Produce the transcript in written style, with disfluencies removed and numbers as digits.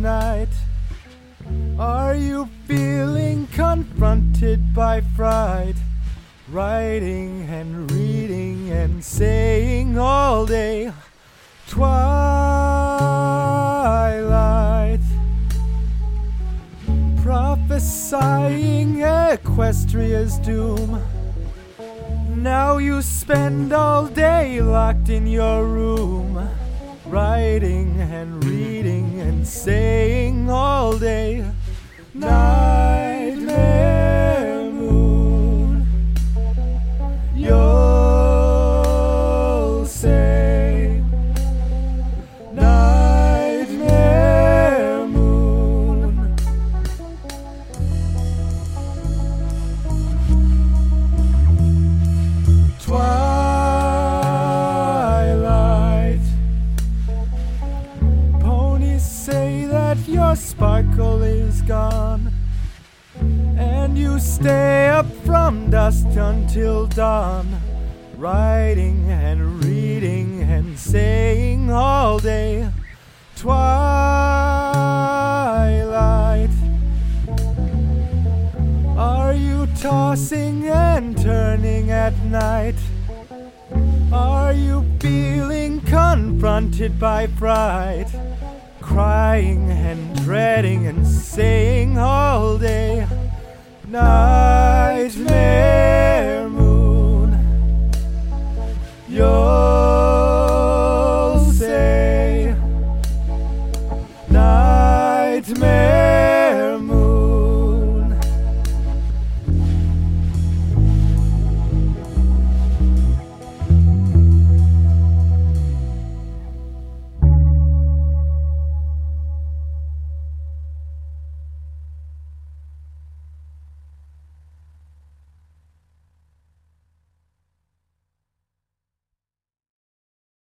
night? Are you feeling confronted by fright? Writing and reading and saying all day, twilight. Prophesying Equestria's doom. Now you spend all day locked in your room, writing and reading and saying all day, nightmare moon. You'll say, nightmare moon. Twilight. Ponies say that your sparkle is gone, and you stay up from dusk until dawn, writing and reading and saying all day, twilight. Are you tossing and turning at night? Are you feeling confronted by fright? Crying and dreading and saying all day, nightmare.